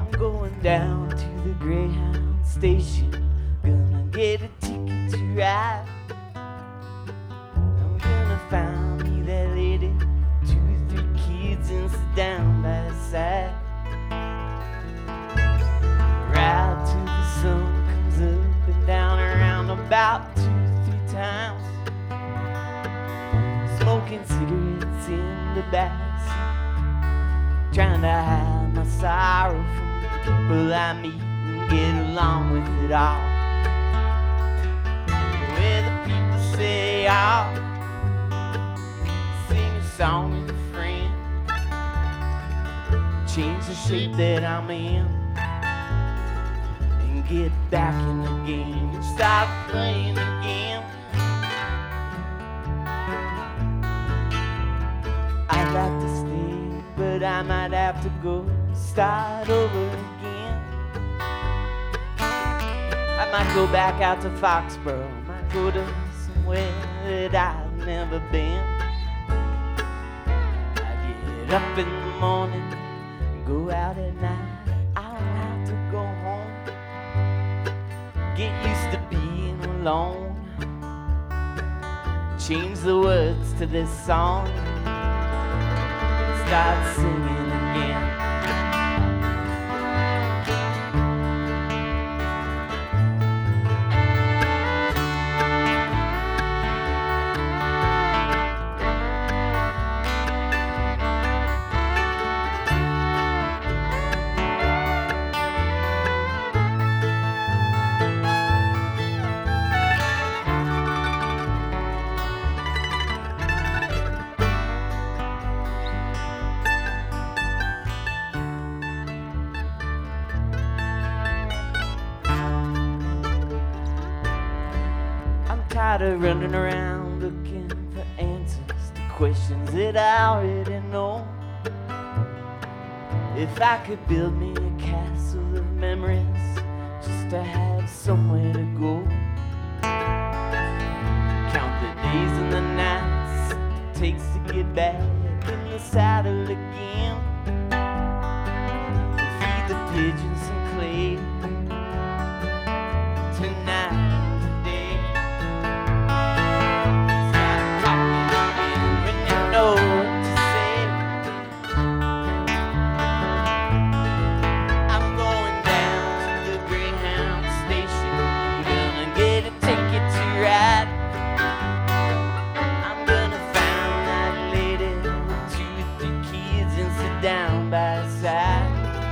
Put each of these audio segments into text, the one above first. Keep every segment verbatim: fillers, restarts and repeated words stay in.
I'm going down to the Greyhound station, gonna get a ticket to ride. I'm gonna find me that lady, two or three kids, and sit down by her side. Ride till the sun comes up and down around about two or three times. Smoking cigarettes in the backseat, trying to hide my sorrow from the people I meet and get along with it all. Where the people say, oh, sing a song with a friend, change the shape that I'm in, and get back in the game and start playing again. I'd like to stay, but I might have to go start over again. I might go back out to Foxborough, might go to somewhere that I've never been. I get up in the morning and go out at night. I don't have to go home, get used to being alone. Change the words to this song, start singing again. Tired of running around looking for answers to questions that I already know. If I could build me a castle of memories just to have somewhere to go, count the days and the nights it takes to get back in the saddle again, feed the pigeons some clay tonight. Down by his side,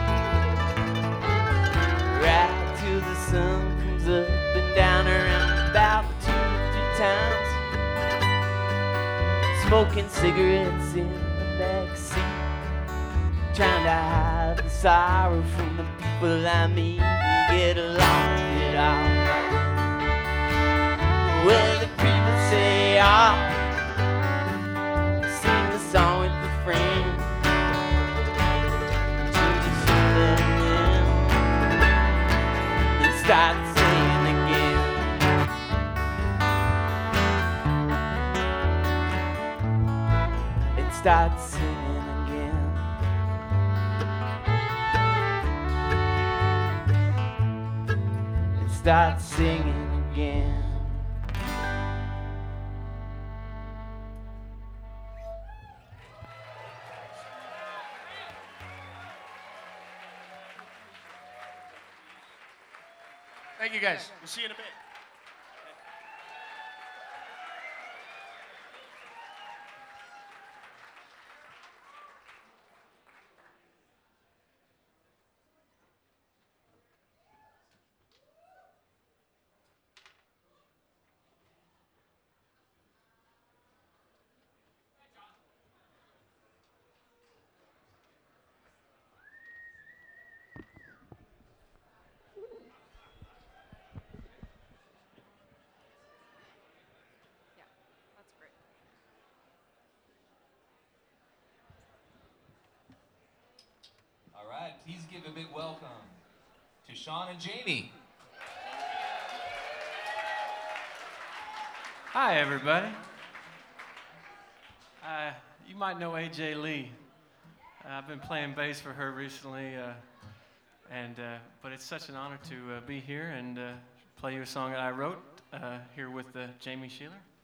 right till the sun comes up and down around about two or three times. Smoking cigarettes in the backseat, trying to hide the sorrow from the people I meet and get along with it all. Where the people say, oh, sing the song with a friend, start singing again. And start singing again. And start singing again. Thank you, guys. We'll see you in a bit. All right, please give a big welcome to Sean and Jamie. Hi, everybody. Uh, you might know A J Lee. Uh, I've been playing bass for her recently. Uh, And uh, but it's such an honor to uh, be here and uh, play you a song that I wrote uh, here with uh, Jamie Sheeler.